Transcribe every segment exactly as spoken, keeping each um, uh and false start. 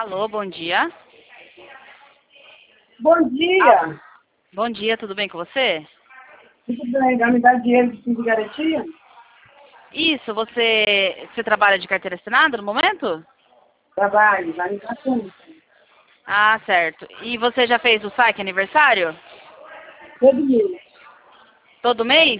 Alô, bom dia. Bom dia. Bom dia, tudo bem com você? Tudo bem? Vai me dar dinheiro de fundo de garantia? Isso, você, você trabalha de carteira assinada no momento? Trabalho, vai me dar fundo. Ah, certo. E você já fez o saque aniversário? Todo mês. Todo mês?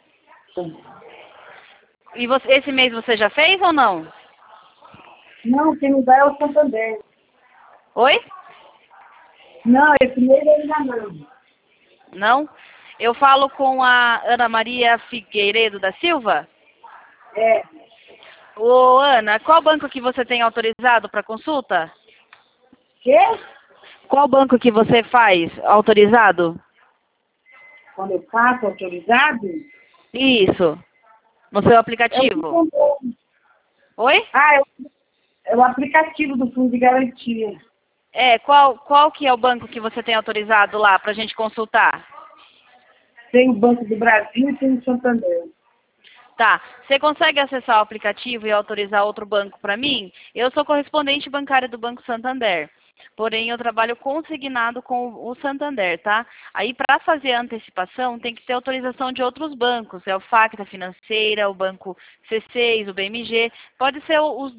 E você, esse mês você já fez ou não? Não, quem me dá é o Santander. Oi? Não, esse mês ainda não. Não? Eu falo com a Ana Maria Figueiredo da Silva. É. Ô, Ana, qual banco que você tem autorizado para consulta? Quê? Qual banco que você faz autorizado? Quando eu faço autorizado, Isso. No seu é o aplicativo. Santander. Oi? Ah, é o, é o aplicativo do fundo de garantia. É, qual, qual que é o banco que você tem autorizado lá para a gente consultar? Tem o Banco do Brasil e tem o Santander. Tá. Você consegue acessar o aplicativo e autorizar outro banco para mim? Eu sou correspondente bancária do Banco Santander. Porém, eu trabalho consignado com o Santander, tá? Aí, para fazer a antecipação, tem que ter autorização de outros bancos. É o Facta Financeira, o Banco C seis, o B M G. Pode ser os